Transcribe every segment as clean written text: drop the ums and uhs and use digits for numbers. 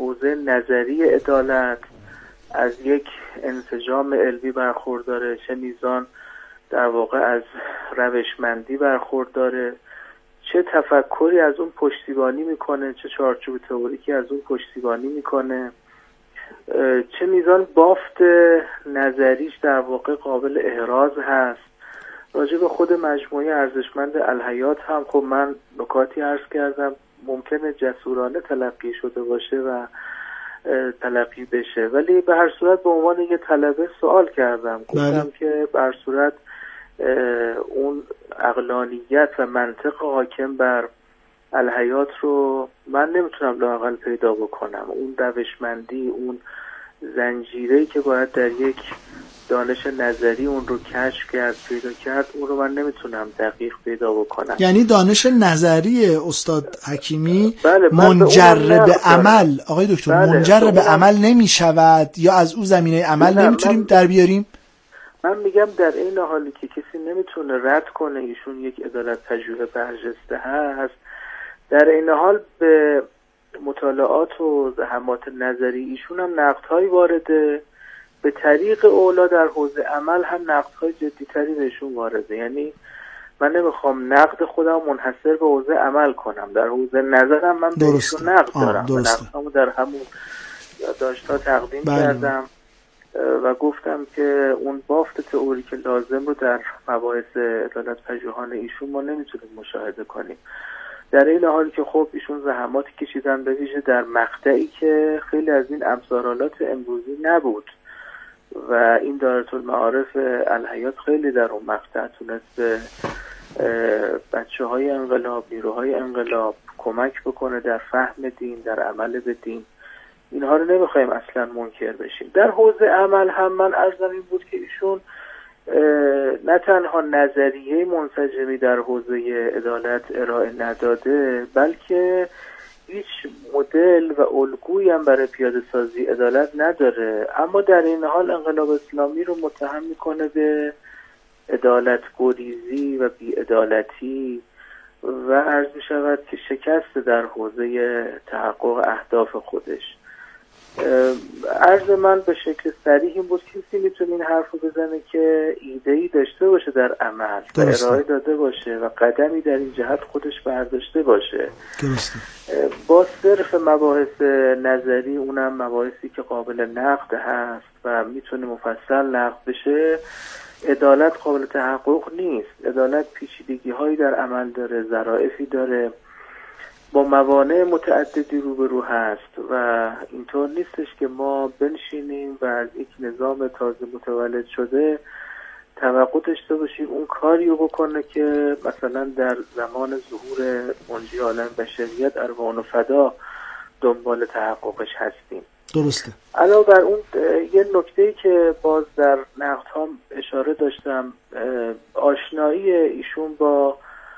حوزه نظری عدالت از یک انسجام علمی برخورداره، چه میزان در واقع از روشمندی برخورداره، چه تفکری از اون پشتیبانی میکنه، چه چارچوب تئوریکی از اون پشتیبانی میکنه، چه میزان بافت نظریش در واقع قابل احراز هست. راجع به خود مجموعه ارزشمند الحیات هم خب من نکاتی عرض کردم، ممکنه جسورانه تلقی شده باشه و تلقی بشه، ولی به هر صورت به عنوان یه طلبه سوال کردم، گفتم که به هر صورت اون عقلانیت و منطق حاکم بر الحیات رو من نمیتونم لااقل پیدا بکنم، اون روشمندی، اون زنجیره‌ای که باید در یک دانش نظری اون رو کشف کرد، پیدا کرد، اون رو من نمیتونم دقیق پیدا بکنم. یعنی دانش نظری استاد حکیمی منجر به عمل، آقای دکتر، منجر به عمل نمی شود یا از اون زمینه عمل نمیتونیم در بیاریم؟ من میگم در این حالی که کسی نمیتونه رد کنه ایشون یک عدالت پژوه برجسته هست، در این حال به مطالعات و زحمات نظری ایشون هم نقدهایی وارده، به طریق اولا در حوزه عمل هم نقدهای جدیتری بهشون وارده. یعنی من نمیخوام نقد خودم منحصر به حوزه عمل کنم، در حوزه نظرم من بهشون نقد دارم، نقدهامو در همون یادداشت‌ها تقدیم کردم و گفتم که اون بافت تئوریک لازم رو در مباحث عدالت پژوهان ایشون ما نمیتونیم مشاهده کنیم، در این حالی که خب ایشون زحماتی کشیدن، به ویژه در مقطعی که خیلی از این ابزارالات امروزی نبود و این دایرةالمعارف الحیات خیلی در اون مقطع تونست به بچه‌های انقلاب، نیروهای انقلاب کمک بکنه در فهم دین، در عمل به دین. اینها رو نمیخوایم اصلا منکر بشیم. در حوزه عمل هم من عرضم این بود که ایشون نه تنها نظریه منسجمی در حوزه عدالت ارائه نداده، بلکه هیچ مدل و الگویی هم برای پیاده سازی عدالت نداره، اما در این حال انقلاب اسلامی رو متهم میکنه به عدالت گریزی و بی‌عدالتی و عرض میشود که شکست در حوزه تحقق اهداف خودش. عرض من به شکل صریح این بود کسی میتونه این حرف رو بزنه که ایده‌ای داشته باشه در عمل و ارائه داده باشه و قدمی در این جهت خودش برداشته باشه. با صرف مباحث نظری، اونم مباحثی که قابل نقد هست و میتونه مفصل نقد بشه، عدالت قابل تحقق نیست. عدالت پیچیدگی هایی در عمل داره، ظرافی داره، با موانع متعددی روبرو هست و اینطور نیستش که ما بنشینیم و از یک نظام تازه متولد شده توقع داشته باشیم اون کاری رو بکنه که مثلا در زمان ظهور منجی عالم بشریت ارواحان و فدا دنبال تحققش هستیم. درسته. علاوه بر اون یه نکته‌ای که باز در نقدها اشاره داشتم، آشنایی ایشون با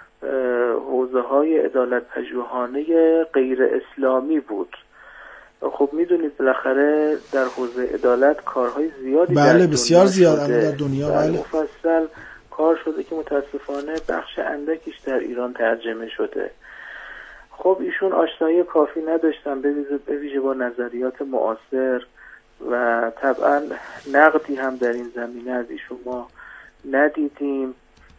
حوزه‌های عدالت پژوهانه غیر اسلامی بود. خب میدونید بالاخره در حوزه عدالت کارهای زیادی بله بسیار زیاد در دنیا بله مفصل کار شده که متاسفانه بخش اندکیش در ایران ترجمه شده. خب ایشون آشنایی کافی نداشتن به ویژه با نظریات معاصر و طبعا نقدی هم در این زمینه از ایشون ما ندیدیم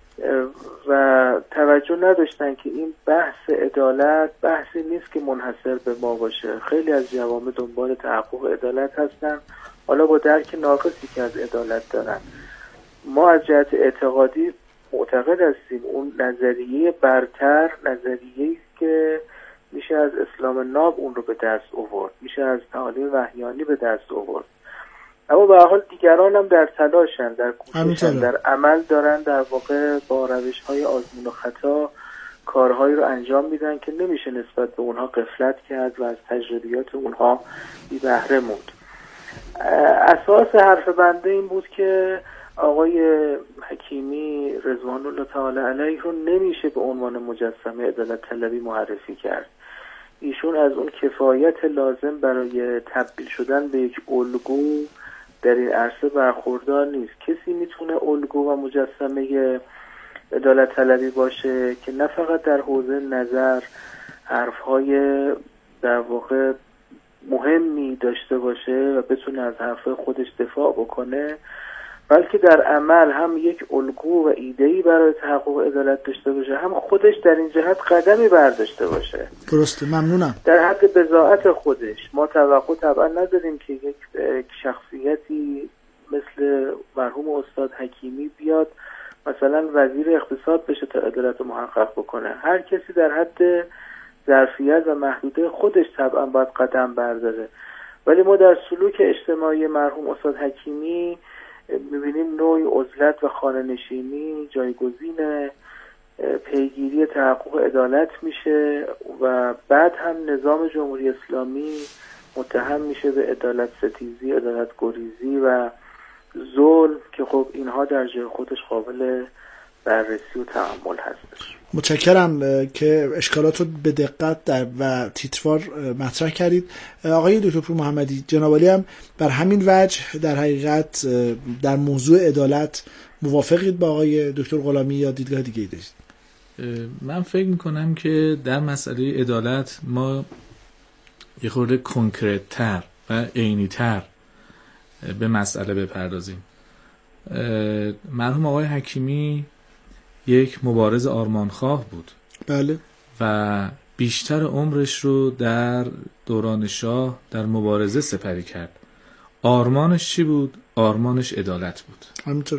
و توجه نداشتن که این بحث عدالت بحثی نیست که منحصر به ما باشه. خیلی از جوامع دنبال تحقق عدالت هستن، حالا با درک ناقصی که از عدالت دارن. ما از جهت اعتقادی معتقد هستیم اون نظریه برتر، نظریه‌ای که میشه از اسلام ناب اون رو به دست آورد، میشه از تعالیم وحیانی به دست آورد. اما به هر حال دیگران هم در تلاشن، در کوششن، در عمل دارن در واقع با روش‌های آزمون و خطا کارهایی رو انجام میدن که نمیشه نسبت به اونها غفلت کرد و از تجربیات اونها بی بهره موند. اساس حرف بنده این بود که آقای حکیمی رضوان الله تعالی علیه رو نمیشه به عنوان مجسمه عدالت طلبی معرفی کرد. ایشون از اون کفایت لازم برای تبدیل شدن به یک الگو در این عرصه برخوردار نیست. کسی میتونه الگو و مجسمه عدالت طلبی باشه که نه فقط در حوزه نظر حرفهای در واقع مهمی داشته باشه و بتونه از حرف خودش دفاع بکنه، بلکه در عمل هم یک الگو و ایده‌ای برای تحقق عدالت داشته باشه، هم خودش در این جهت قدمی برداشته باشه. درسته، ممنونم. در حد بضاعت خودش ما توقع طبعا نداریم که یک شخصیتی مثل مرحوم استاد حکیمی بیاد مثلا وزیر اقتصاد بشه تا عدالت رو محقق بکنه. هر کسی در حد ظرفیت و محدوده خودش طبعا باید قدم برداره، ولی ما در سلوک اجتماعی مرحوم استاد حکیمی میبینیم نوعی عزلت و خانه‌نشینی جایگزین پیگیری تحقق عدالت میشه و بعد هم نظام جمهوری اسلامی متهم میشه به عدالت ستیزی، عدالت گریزی و ظلم که خب اینها در جای خودش قابل بررسی و تأمل هستش. متشکرم که اشکالات رو به دقت و تیتروار مطرح کردید. آقای دکتر پور محمدی، جناب عالی هم بر همین وجه در حقیقت در موضوع عدالت موافقید با آقای دکتر غلامی یا دیدگاه دیگه ای دارید؟ من فکر میکنم که در مسئله عدالت ما یه خورده کنکرت تر و عینی تر به مسئله بپردازیم. مرحوم آقای حکیمی یک مبارز آرمانخواه بود. بله. و بیشتر عمرش رو در دوران شاه در مبارزه سپری کرد. آرمانش چی بود؟ آرمانش عدالت بود. همینطور.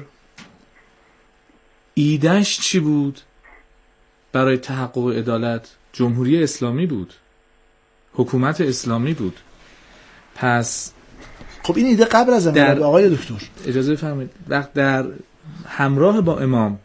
ایدهش چی بود؟ برای تحقق عدالت جمهوری اسلامی بود، حکومت اسلامی بود. پس خب این ایده قبل از انقلاب آقای دکتر، اجازه بفرمایید، وقت در همراه با امام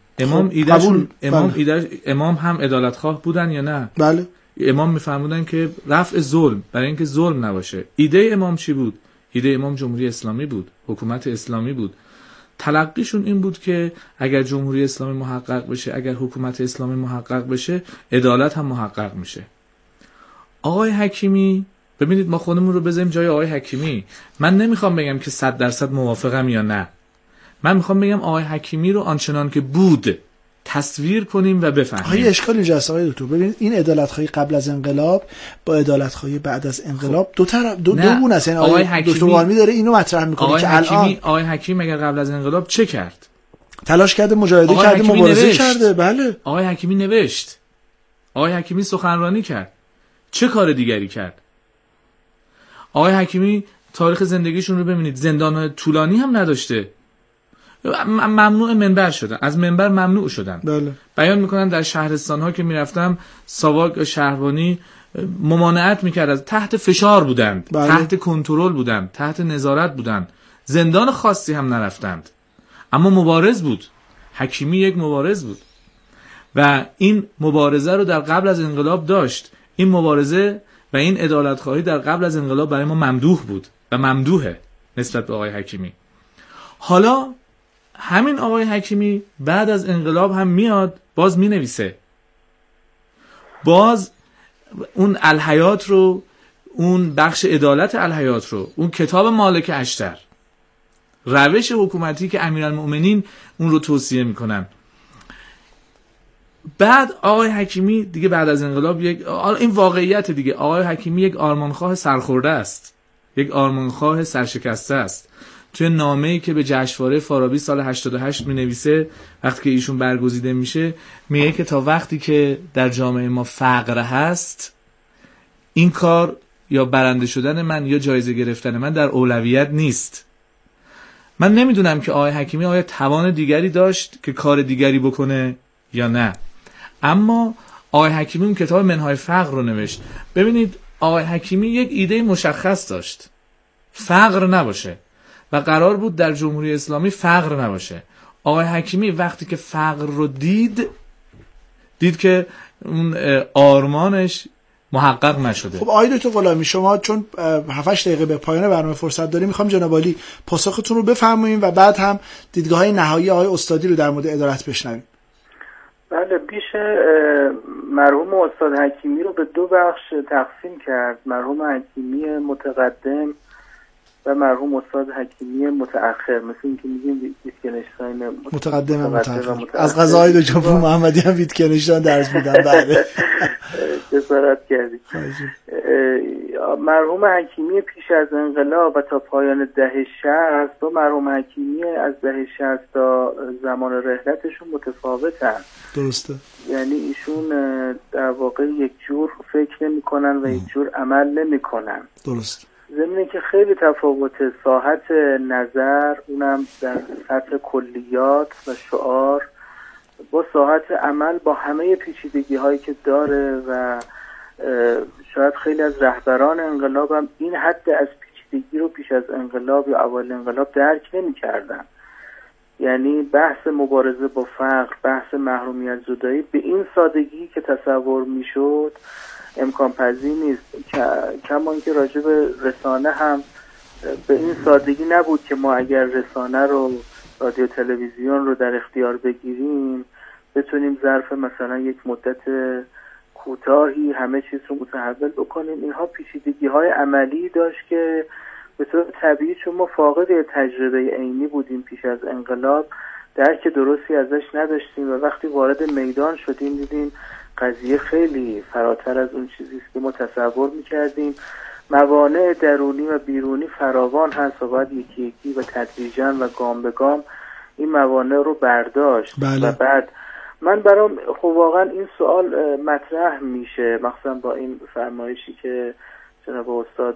امام هم عدالت خواه بودن یا نه؟ بله. امام میفرمودن که رفع ظلم برای اینکه ظلم نباشه. ایده امام چی بود؟ ایده امام جمهوری اسلامی بود، حکومت اسلامی بود. تلقیشون این بود که اگر جمهوری اسلامی محقق بشه، اگر حکومت اسلامی محقق بشه، عدالت هم محقق میشه. آقای حکیمی، ببینید ما خودمون رو بذاریم جای آقای حکیمی. من نمیخوام بگم که 100% موافقم یا نه. من میخوام بگم آقای حکیمی رو آنچنان که بود تصویر کنیم و بفهمیم. آقای اشکال اینجاست آقای دکتر. ببینید این عدالت‌خواهی قبل از انقلاب با عدالت‌خواهی بعد از انقلاب دو گونه است. یعنی آقای دکتر قائمی داره اینو مطرح میکنه که الان آقای حکیمی اگر قبل از انقلاب چه کرد؟ تلاش کرده، مجاهده کرده، مبارزه کرده. بله. آقای حکیمی نوشت. آقای حکیمی سخنرانی کرد. چه کار دیگری کرد؟ آقای حکیمی تاریخ زندگیشون رو ببینید، زندان‌های طولانی هم نداشته. ممنوع منبر شدن، از منبر ممنوع شدن. بله. بیان میکنن در شهرستان‌ها که میرفتم ساواک شهربانی ممانعت میکرد، از تحت فشار بودند. بله. تحت کنترل بودند، تحت نظارت بودند، زندان خاصی هم نرفتند، اما مبارز بود. حکیمی یک مبارز بود و این مبارزه رو در قبل از انقلاب داشت. این مبارزه و این عدالت‌خواهی در قبل از انقلاب برای ما ممدوح بود و ممدوحه نسبت به آقای حکیمی. حالا همین آقای حکیمی بعد از انقلاب هم میاد باز مینویسه، باز اون الحیات رو، اون بخش عدالت الحیات رو، اون کتاب مالک اشتر، روش حکومتی که امیرالمؤمنین اون رو توصیه میکنن. بعد آقای حکیمی دیگه بعد از انقلاب این واقعیت دیگه، آقای حکیمی یک آرمانخواه سرخورده است، یک آرمانخواه سرشکسته است. توی نامه‌ای که به جشنواره فارابی سال 88 می‌نویسه، وقتی که ایشون برگزیده میشه، میگه که تا وقتی که در جامعه ما فقر هست، این کار یا برنده شدن من یا جایزه گرفتن من در اولویت نیست. من نمیدونم که آقای حکیمی آیا توان دیگری داشت که کار دیگری بکنه یا نه، اما آقای حکیمی اون کتاب منهای فقر رو نوشت. ببینید آقای حکیمی یک ایده مشخص داشت، فقر نباشه، و قرار بود در جمهوری اسلامی فقر نباشه. آقای حکیمی وقتی که فقر رو دید که اون آرمانش محقق نشده. خب آقای دکتر غلامی، شما چون 7-8 دقیقه به پایان برنامه فرصت داریم، میخوام جناب عالی پاسختون رو بفرمایید و بعد هم دیدگاه‌های نهایی آقای استادی رو در مورد عدالت بشنویم. بله، پیش مرحوم استاد حکیمی رو به دو بخش تقسیم کرد. مرحوم حکیمی متقدم و مرحوم استاد حکیمی متأخر، مثل اینکه میگیم ویتگنشتاین متقدم و متأخر. از قضاهای دکتر پور محمدی هم ویتگنشتاین درس میدن. بله جسارت کردید. مرحوم حکیمی پیش از انقلاب و تا پایان دهه 60 و مرحوم حکیمی از دهه 60 تا زمان رحلتشون متفاوتن. درسته. یعنی ایشون در واقع یک جور فکر نمی‌کنن و یک جور عمل نمی‌کنن. درست. زمینه که خیلی تفاوت ساحت نظر، اونم در سطح کلیات و شعار، با ساحت عمل با همه پیچیدگی هایی که داره و شاید خیلی از رهبران انقلاب هم این حد از پیچیدگی رو پیش از انقلاب یا اوایل انقلاب درک نمی کردن. یعنی بحث مبارزه با فقر، بحث محرومیت زدایی به این سادگی که تصور می شد امکان پذیر نیست. کما اینکه راجع به رسانه هم به این سادگی نبود که ما اگر رسانه رو، رادیو تلویزیون رو در اختیار بگیریم بتونیم ظرف مثلا یک مدت کوتاهی همه چیز رو متحول بکنیم. اینها پیچیدگی های عملی داشت که به طور طبیعی چون ما فاقد تجربه عینی بودیم پیش از انقلاب درک درستی ازش نداشتیم و وقتی وارد میدان شدیم دیدیم قضیه خیلی فراتر از اون چیزی است که ما تصور می‌کردیم. موانع درونی و بیرونی فراوان هست و باید یکی یکی و تدریجاً و گام به گام این موانع رو برداشت. بله. و بعد من برام خب واقعا این سوال مطرح میشه، مخصوصا با این فرمایشی که جناب استاد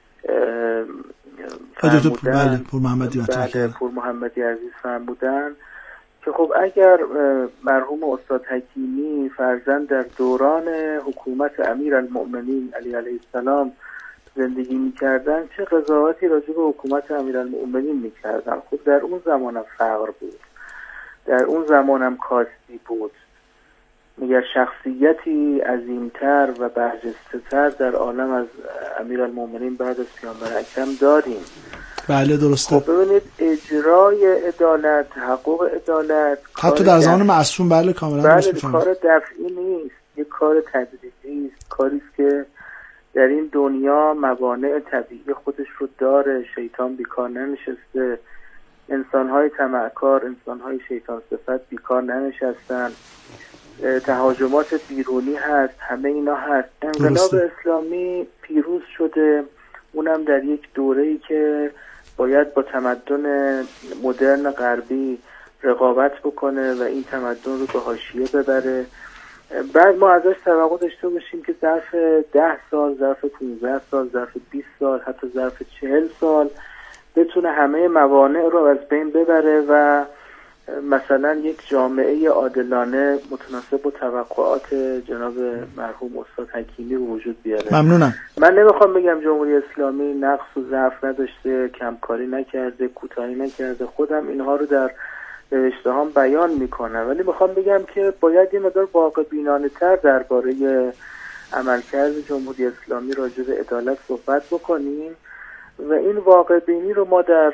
فرمودن، پور محمدی عزیز فرمودن که خب اگر مرحوم استاد حکیمی فرزند در دوران حکومت امیرالمؤمنین علی علیه السلام زندگی میکردن چه قضاوتی راجع به حکومت امیرالمؤمنین میکردن. خب در اون زمانم فقر بود، در اون زمانم کاستی بود. میگه شخصیتی عظیمتر و برجسته‌تر در عالم از امیرالمؤمنین بعد از پیامبر اکرم داریم. بله درسته. خب ببینید اجرای عدالت، تحقق عدالت حتی در زمان معصوم بله کاملا درست میفهمم. کار دفعی نیست، یک کار تدریجی است، کاری است که در این دنیا موانع طبیعی خودش رو داره. شیطان بیکار ننشسته، انسان‌های طمعکار، انسان‌های شیطان صفت بیکار ننشستن، تهاجمات بیرونی هست، همه اینا هست. انقلاب اسلامی پیروز شده، اونم در یک دوره‌ای که باید با تمدن مدرن غربی رقابت بکنه و این تمدن رو به حاشیه ببره. بعد ما ازش توقع داشته باشیم که ظرف 10 سال، ظرف 15 سال، ظرف 20 سال، حتی ظرف 40 سال بتونه همه موانع رو از بین ببره و مثلا یک جامعه عادلانه متناسب با توقعات جناب مرحوم استاد حکیمی رو وجود بیاره. ممنونم. من نمیخوام بگم جمهوری اسلامی نقص و ضعف نداشته، کمکاری نکرده، کوتاهی نکرده، خودم اینها رو در نوشته هام بیان میکنم، ولی میخوام بگم که باید یه مقدار واقع بینانه تر درباره عملکرد جمهوری اسلامی راجع به عدالت صحبت بکنیم و این واقع بینی رو ما در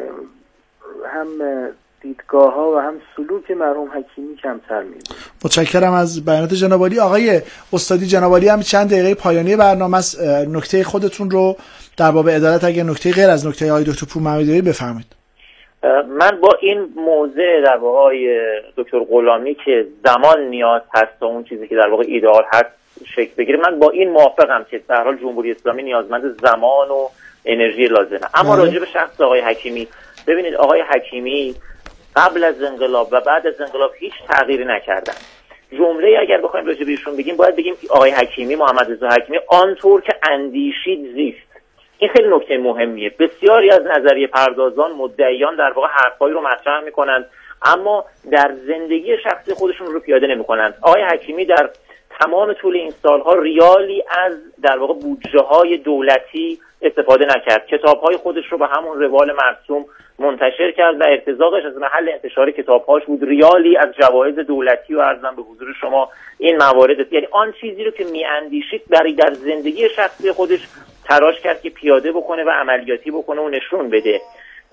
هم دیدگاه ها و هم سلوک مرحوم حکیمی کمتر می‌بینیم. متشکرم از بیانات جناب عالی. آقای استادی جناب عالی هم چند دقیقه پایانی برنامه است، نکته خودتون رو در باب عدالت اگه نکته غیر از نکته های دکتر پور محمدی بفرمایید. من با این موضوع در واقع دکتر غلامی که زمان نیاز هست تا اون چیزی که در واقع ایدئال هست شکل بگیره، من با این موافقم که در حال جمهوری اسلامی نیازمند زمان و انرژی لازمه. اما راجع به شخص آقای حکیمی، ببینید آقای حکیمی قبل از انقلاب و بعد از انقلاب هیچ تغییری نکردن. جمله اگر بخوایم راجع به ایشون بگیم باید بگیم آقای حکیمی، محمد رضا حکیمی، آنطور که اندیشید زیست. این خیلی نکته مهمیه. بسیاری از نظریه پردازان، مدعیان در واقع حرفایی رو مطرح میکنند اما در زندگی شخصی خودشون رو پیاده نمیکنند. آقای حکیمی در تمام طول این سالها ریالی از در واقع بودجه‌های دولتی استفاده نکرد. کتاب‌های خودش رو به همون روال مرسوم منتشر کرد و ارتزاقش از محل انتشار کتاب‌هاش بود ریالی از جوایز دولتی و عرضم به حضور شما این موارد، یعنی آن چیزی رو که می‌اندیشید برای در زندگی شخصی خودش تلاش کرد که پیاده بکنه و عملیاتی بکنه و نشون بده.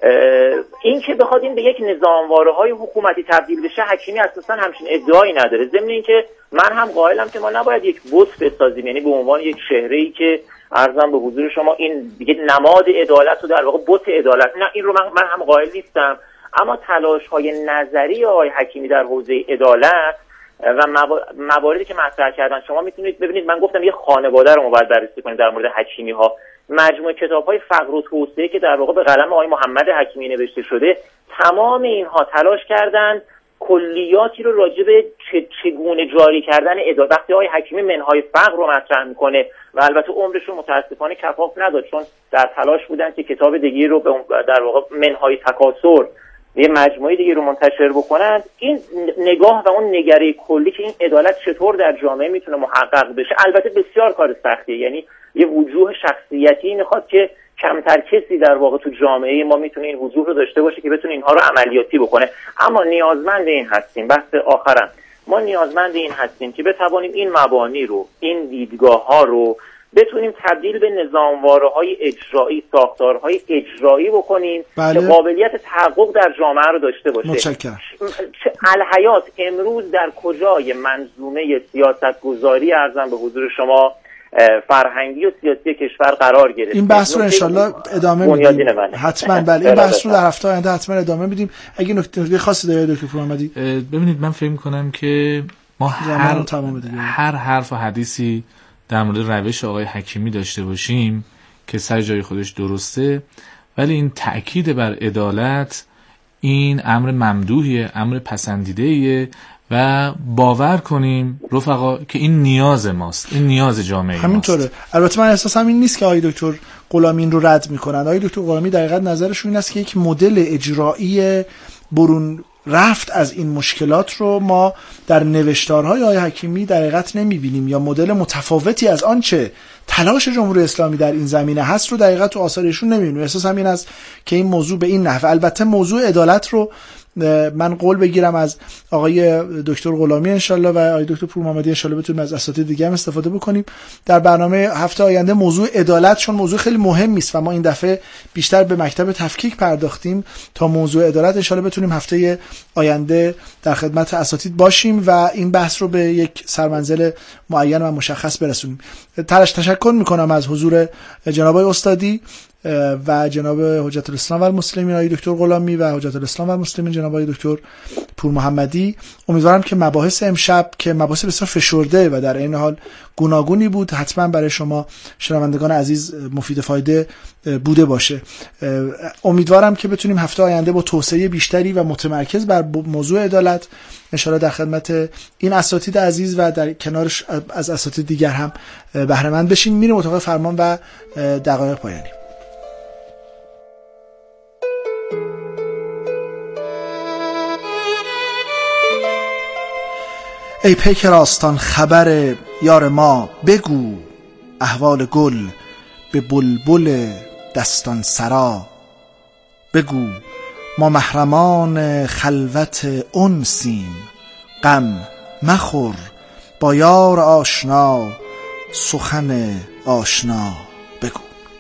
این که بخواد این به یک نظامواره‌های حکومتی تبدیل بشه، حکیمی اساسا همچین ادعایی نداره. ضمن اینکه من هم قائلم که ما نباید یک بت بسازیم، یعنی به عنوان یک چهره‌ای که عرضم به حضور شما این دیگه نماد عدالت و در واقع بت عدالت، نه این رو من هم قائل نیستم. اما تلاش‌های نظری آقای حکیمی در حوزه عدالت و مواردی که مطرح کردن، شما میتونید ببینید، من گفتم یه خانواده رو ما باید بررسی کنیم در مورد حکیمی ها. مجموعه کتاب‌های فقر و توسعه که در واقع به قلم آقای محمد حکیمی نوشته شده، تمام اینها تلاش کردند کلیاتی رو راجع به چگونه جاری کردن عدالت، وقتی آقای حکیمی منهای فقر رو مطرح میکنه و البته عمرش رو متاسفانه کفاف نداد، چون در تلاش بودن که کتاب دیگه رو در واقع منهای تکاثر یه مجموعه دیگه رو منتشر بکنن، این نگاه و اون نگره کلی که این عدالت چطور در جامعه میتونه محقق بشه، البته بسیار کار سختیه. یعنی یه وجوه شخصیتی میخواد که کمتر کسی در واقع تو جامعه ما میتونه این وجوه رو داشته باشه که بتونه اینها رو عملیاتی بکنه. اما نیازمند این هستیم، بحث آخرم، ما نیازمند این هستیم که بتوانیم این مبانی رو، این دیدگاه ها رو بتونیم تبدیل به نظامواره‌های اجرایی، ساختارهای اجرایی بکنیم که قابلیت تحقق در جامعه رو داشته باشه. متشکرم. الحیات امروز در کجای منظومه سیاستگذاری ارزم به حضور شما فرهنگی و سیاسی کشور قرار گرفت؟ این بحث رو انشالله ادامه میدیم. حتما بله، این بحث رو در هفته آینده حتما ادامه میدیم. اگه نکته خاصی داره دکتر پورمحمدی؟ ببینید، من فکر می‌کنم که ما هر حرف و حدیثی در مورد روش آقای حکیمی داشته باشیم که سر جای خودش درسته، ولی این تأکید بر عدالت این امر ممدوحیه، امر پسندیده‌ایه و باور کنیم رفقا که این نیاز ماست، این نیاز جامعه ماست. همینطوره. البته من احساسم این نیست که آقای دکتر غلامی رو رد میکنن. آقای دکتر غلامی دقیقاً نظرشون این است که یک مدل اجرایی برون رفت از این مشکلات رو ما در نوشتارهای آقای حکیمی در حقیقت نمیبینیم، یا مدل متفاوتی از آنچه تلاش جمهوری اسلامی در این زمینه هست رو در حقیقت تو آثارشون نمیبینیم. احساس همین است که این موضوع به این نحو، البته موضوع عدالت رو من قول بگیرم از آقای دکتر غلامی انشالله و آقای دکتر پورمحمدی انشالله بتونیم از اساتید دیگه هم استفاده بکنیم در برنامه هفته آینده. موضوع عدالت چون موضوع خیلی مهمی است و ما این دفعه بیشتر به مکتب تفکیک پرداختیم، تا موضوع عدالت انشالله بتونیم هفته آینده در خدمت اساتید باشیم و این بحث رو به یک سرمنزل معین و مشخص برسونیم. تشکر میکنم از حضور جناب استادی و جناب حجت الاسلام و المسلمین آقای دکتر غلامی و حجت الاسلام و المسلمین جناب آقای دکتر پورمحمدی. امیدوارم که مباحث امشب که مباحث بسیار فشرده و در این حال گوناگونی بود حتما برای شما شنوندگان عزیز مفید فایده بوده باشه. امیدوارم که بتونیم هفته آینده با توسعه بیشتری و متمرکز بر موضوع عدالت انشاءالله در خدمت این اساتید عزیز و در کنارش از اساتید دیگر هم بهره مند بشیم. میریم اتاق فرمان و دقایق پایانی. ای پیکر آستان خبر یار ما، بگو احوال گل به بلبل دستان سرا. بگو ما محرمان خلوت انسیم، غم مخور با یار آشنا سخن آشنا بگو.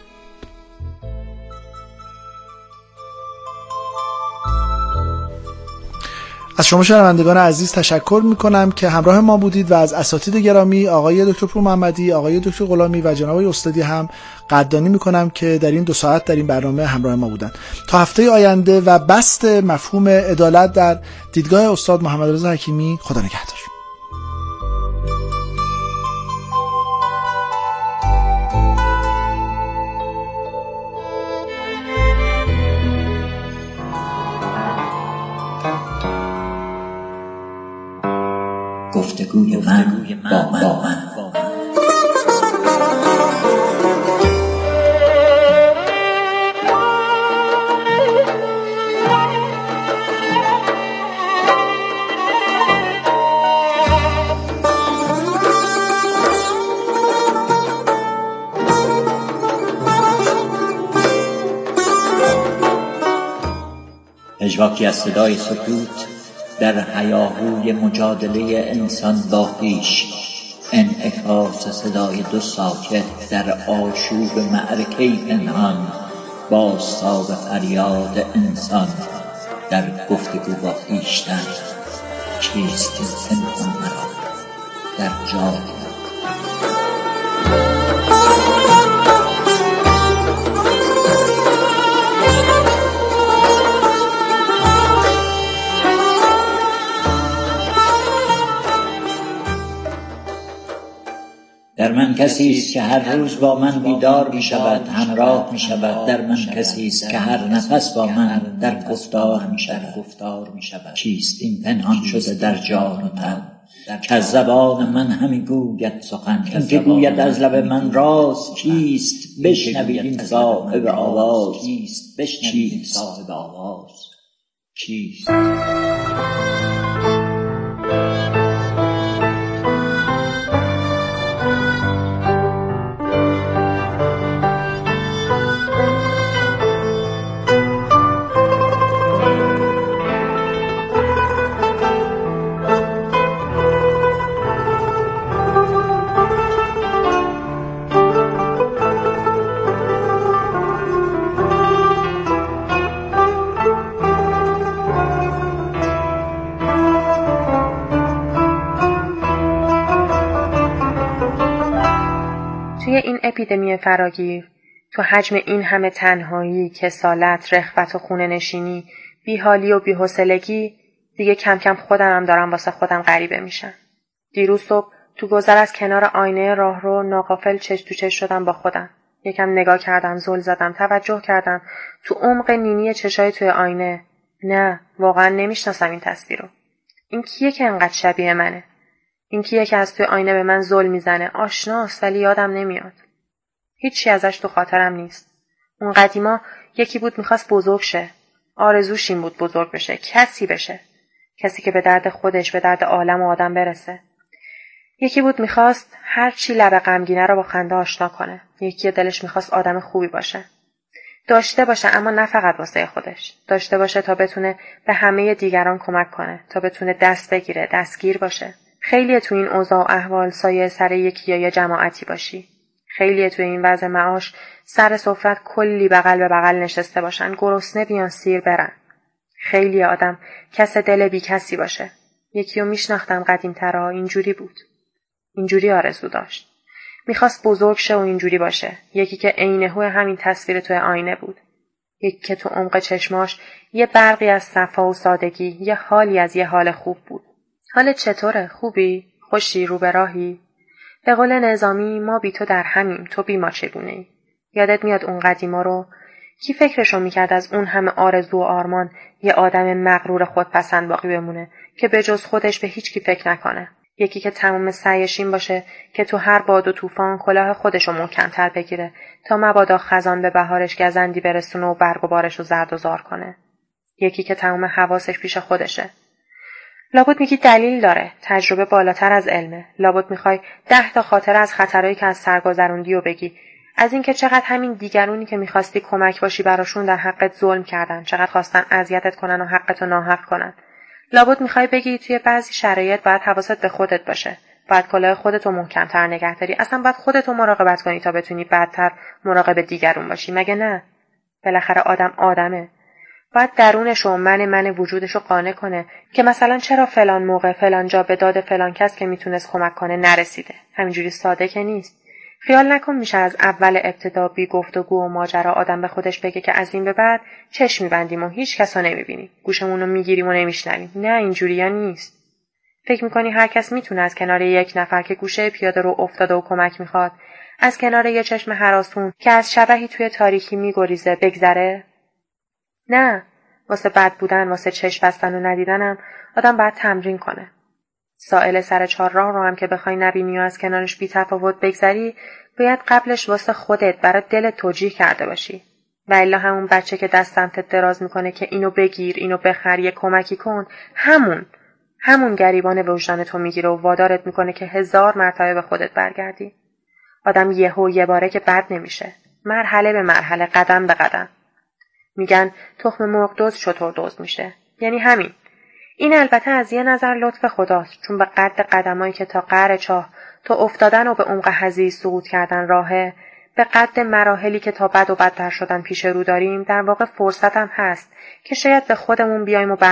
از شما شنوندگان عزیز تشکر میکنم که همراه ما بودید و از اساتید گرامی آقای دکتر پورمحمدی، آقای دکتر غلامی و جناب استادی هم قدردانی میکنم که در این 2 ساعت در این برنامه همراه ما بودند. تا هفته آینده و بسط مفهوم عدالت در دیدگاه استاد محمد رضا حکیمی، خدا نگهدار. گفتگوی من با من. پژواکی از صدای سکوت در هیاهوی مجادله انسان با خویش، انعکاس صدای 2 ساکت در آشوب معرکه پنهان بازتاب فریاد انسان در گفتگو با خویشتن. چیست این پنهان مرا در جای در من کسی است که هر روز با من بیدار می شود، همراه می شود. در من کسی است که هر نفس با من در گفتار می شود. چیست این پنهان شده در جان و تن که از زبان من همی گوید سخن؟ این که گوید از لب من راز کیست؟ بشنوید این صاحب آواز کیست؟ توی این اپیدمی فراگیر، تو حجم این همه تنهایی، کسالت، رخوت و خونه نشینی، بیحالی و بی‌حوصلگی، دیگه کم کم خودم دارم واسه خودم غریبه میشم. دیروز صبح تو گذر از کنار آینه راهرو ناغافل چش تو چش شدم با خودم. یکم نگاه کردم، زل زدم، توجه کردم تو عمق نینی چشای توی آینه. نه، واقعا نمیشناسم این تصویر رو. این کیه که انقدر شبیه منه؟ این کیه که از توی آینه به من زل میزنه؟ آشناست ولی یادم نمیاد. هیچی ازش تو خاطرم نیست. اون قدیما یکی بود میخواست بزرگ شه. آرزوش این بود بزرگ بشه، کسی بشه. کسی که به درد خودش، به درد عالم و آدم برسه. یکی بود میخواست هر چی لب غمگینه رو با خنده آشنا کنه. یکی دلش میخواست آدم خوبی باشه. داشته باشه، اما نه فقط واسه خودش. داشته باشه تا بتونه به همه دیگران کمک کنه، تا بتونه دست بگیره، دستگیر باشه. خیلیه تو این اوضاع و احوال سایه سر یکی یا جماعتی باشی. خیلیه تو این وضع معاش سر سفرت کلی بغل به بغل نشسته باشن، گرسنه بیان سیر برن. خیلیه آدم کس دل بی کسی باشه. یکیو میشناختم قدیم‌ترها، اینجوری بود. اینجوری آرزو داشت. میخواست بزرگ شه و اینجوری باشه. یکی که عینه‌هو همین تصویر توی آینه بود. یکی که تو عمق چشماش یه برقی از صفا و سادگی، یه حالی از یه حال خوب بود. حالت چطوره؟ خوبی؟ خوشی؟ رو به راهی؟ به قول نظامی ما بی تو در همیم، تو بی ما چگونه‌ای؟ یادت میاد اون قدیما رو؟ کی فکرشو میکرد از اون همه آرزو و آرمان یه آدم مغرور خودپسند باقی بمونه که به جز خودش به هیچ کی فکر نکنه؟ یکی که تمام سعیش این باشه که تو هر باد و طوفان کلاه خودشو محکم‌تر بگیره تا مبادا خزان به بهارش گزندی برسونه و برگ و بارشو زرد و زار کنه. یکی که تمام حواسش پیش خودشه. لابد میگی دلیل داره، تجربه بالاتر از علمه. لابد میخوای 10 تا خاطره از خطرهایی که از سر گذروندی و بگی، از اینکه چقدر همین دیگرونی که میخواستی کمک باشی براشون در حقت ظلم کردن، چقدر خواستن اذیتت کنن و حقتو ناحق کنن. لابد میخوای بگی توی بعضی شرایط باید حواست به خودت باشه، باید کلاه خودتو محکم‌تر نگه داری، اصلا باید خودتو مراقبت کنی تا بتونی بعدتر مراقب دیگرون باشی. مگه نه؟ بالاخره آدم آدمه. باید درونش و من وجودشو قانع کنه که مثلا چرا فلان موقع فلان جا به داد فلان کس که میتونست کمک کنه نرسیده. همینجوری ساده که نیست. خیال نکن میشه از اول ابتدا بی گفتگو و ماجرا آدم به خودش بگه که از این به بعد چشم میبندیم و هیچ کسو نمیبینیم، گوشمونو میگیریم و نمیشنویم. نه، اینجوریا نیست. فکر میکنی هر کس میتونه از کنار یک نفر که گوشه پیاده رو افتاده و کمک میخواد، از کنار یه چشم هراسون که از شبحی توی تاریکی میگریزه بگذره؟ نه. واسه بد بودن، واسه چشم بستن و ندیدنم آدم باید تمرین کنه. سائل سر چهارراه رو هم که بخوای نبینی و از کنارش بی تفاوت بگذری، باید قبلش واسه خودت برای دلت توجیه کرده باشی. و الا همون بچه که دست سمتت دراز میکنه که اینو بگیر، اینو بخر، یه کمکی کن، همون گریبان وجدان تو میگیره و وادارت میکنه که 1000 مرتبه به خودت برگردی. آدم یه باره که بد نمیشه. مرحله به مرحله، قدم به قدم. میگن تخم مرغ دزد شتر دزد میشه. یعنی همین. این البته از یه نظر لطف خداست، چون به قد قدمایی که تا قعر چاه، تا افتادن و به عمق حضیض سقوط کردن راهه، به قد مراحلی که تا بد و بدتر شدن پیش رو داریم در واقع فرصت هم هست که شاید به خودمون بیایم و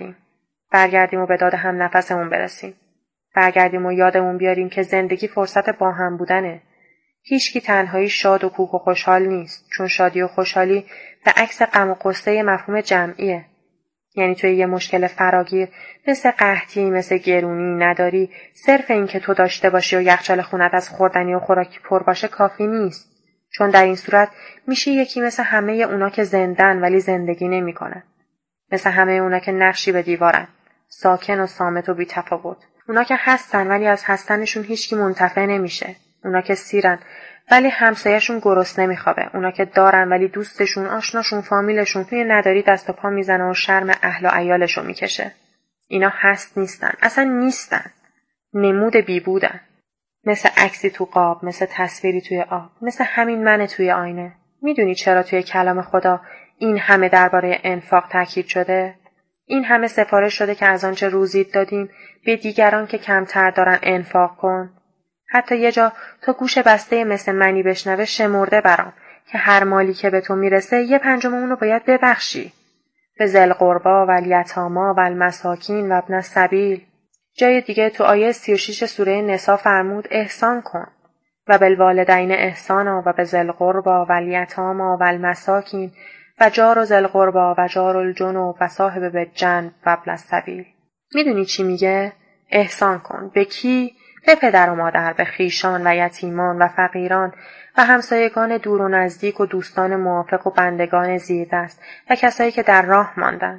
برگردیم و به داد هم نفسمون برسیم. برگردیم و یادمون بیاریم که زندگی فرصت با هم بودنه. هیچکی تنهایی شاد و کوک و خوشحال نیست، چون شادی و خوشحالی به عکس غم و غصه مفهوم جمعیه. یعنی توی یه مشکل فراگیر مثل قحطی، مثل گرونی، نداری، صرف این که تو داشته باشی و یخچال خونت از خوردنی و خوراکی پر باشه کافی نیست. چون در این صورت میشه یکی مثل همه اونا که زندن ولی زندگی نمی کنن. مثل همه اونا که نقشی به دیوارن، ساکن و صامت و بی تفاوت. اونا که هستن ولی از هستنشون هیچکی منتفع نمیشه. اونا که سیرن ولی همسایه‌شون گرسنه نمیخوابه. اونا که دارن ولی دوستشون، آشناشون، فامیلشون توی نداری دست و پا میزنه و شرم اهل و عیالشو میکشه. اینا هست نیستن، اصلا نیستن. نمود بی بودن. مثل عکسی تو قاب، مثل تصویری توی آب، مثل همین من توی آینه. میدونی چرا توی کلام خدا این همه درباره انفاق تاکید شده؟ این همه سفارش شده که از آنچه روزیت دادیم به دیگران که کمتر دارن انفاق کن. حتی یه جا تو گوش بسته مثل منی بشنوه شمرده برام که هر مالی که به تو میرسه 1/5 اونو باید ببخشی. به ذی القربی و الیتامی و المساکین و ابن السبیل. جای دیگه تو آیه 36 سوره نساء فرمود احسان کن و بالوالدین احسانا و به ذی القربی و الیتامی و المساکین و جار ذی القربی و جار الجنب و صاحب بالجنب و ابن السبیل. میدونی چی میگه؟ احسان کن. به کی؟ به پدر و مادر، به خویشان و یتیمان و فقیران و همسایگان دور و نزدیک و دوستان موافق و بندگان زیردست و کسایی که در راه ماندن.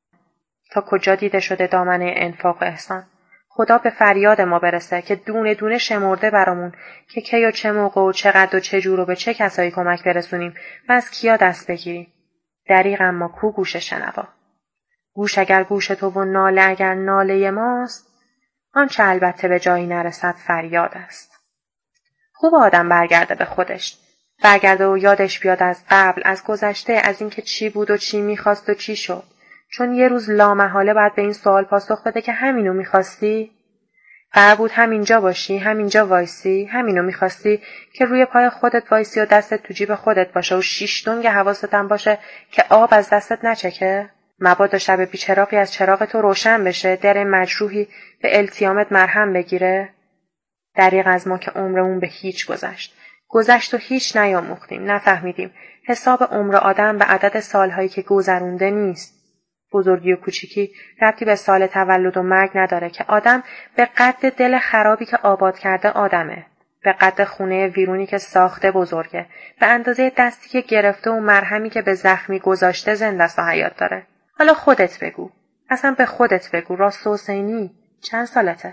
تا کجا دیده شده دامنه انفاق و احسان؟ خدا به فریاد ما برسه که دونه دونه شمرده برامون که کی و چه موقع و چقدر و چه جور و به چه کسایی کمک برسونیم و از کیا دست بگیریم. دریغ اما کو گوش شنوا؟ گوش اگر گوش تو و ناله اگر ناله ماست، آنچه البته به جایی نرسد فریاد است. خوب آدم برگرده به خودش. برگرده و یادش بیاد از قبل، از گذشته، از اینکه چی بود و چی میخواست و چی شد. چون یه روز لامحاله باید به این سوال پاسخ بده که همینو میخواستی؟ قرار بود همینجا باشی، همینجا وایسی، همینو میخواستی که روی پای خودت وایسی و دستت تو جیب خودت باشه و 6 دنگ حواست هم باشه که آب از دستت نچکه؟ مبادا شب بیچراغی از چراغ تو روشن بشه، در مجروحی به التیامت مرهم بگیره؟ دریغ از ما که عمرمون به هیچ گذشت و هیچ نیاموختیم، نفهمیدیم. حساب عمر آدم به عدد سالهایی که گذرونده نیست. بزرگی و کوچیکی ربطی به سال تولد و مرگ نداره که آدم به قد دل خرابی که آباد کرده آدمه. به قد خونه ویرونی که ساخته بزرگه. به اندازه دستی که گرفته و مرهمی که به زخمی گذاشته زنده است و حیات داره. حالا خودت بگو. اصلا به خودت بگو. راست حسینی چند سالته؟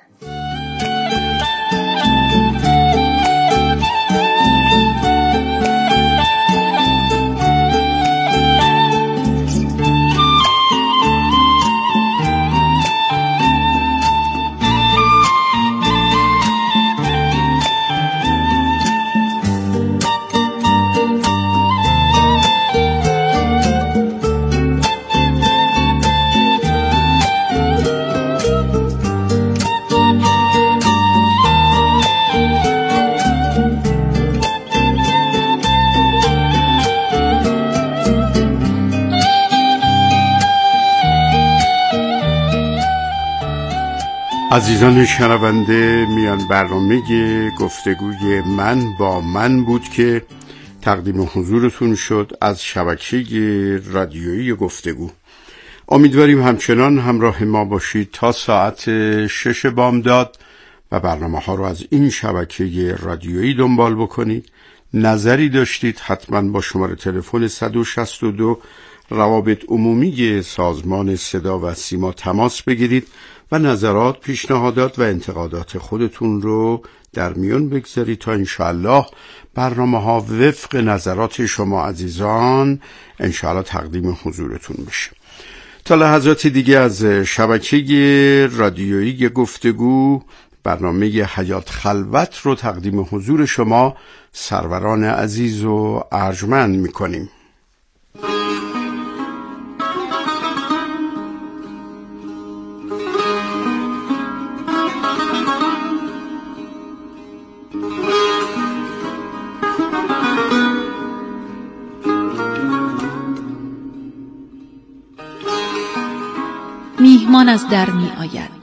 عزیزان شنونده، میان برنامه گفتگوی من با من بود که تقدیم حضورتون شد از شبکه رادیویی گفتگو. امیدواریم همچنان همراه ما باشید تا ساعت 6 بامداد و برنامه ها رو از این شبکه رادیویی دنبال بکنید. نظری داشتید حتما با شماره تلفن 162 روابط عمومی سازمان صدا و سیما تماس بگیرید و نظرات، پیشنهادات و انتقادات خودتون رو در میون بگذارید تا انشاءالله برنامه ها وفق نظرات شما عزیزان انشاءالله تقدیم حضورتون بشه. تا لحظات دیگه از شبکه رادیویی گفتگو برنامه حیات خلوت رو تقدیم حضور شما سروران عزیز و ارجمند میکنیم. مهمان از در می آید.